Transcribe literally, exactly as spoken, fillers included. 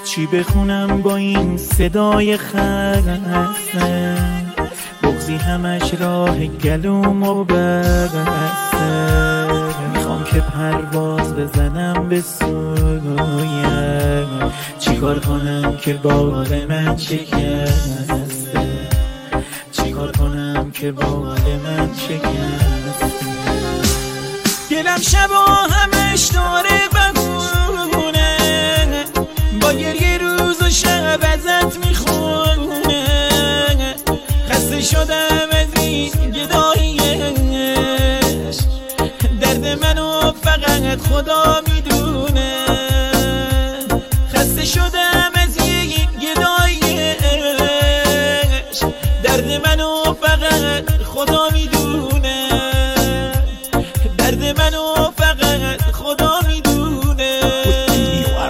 چی بخونم با این صدای خسته، بغضی همش راه گلوم و بسته. میخوام که پرواز بزنم به سویم، چیکار کنم که بال من شکسته، چیکار کنم که بال من شکسته. دلم شبا همش داره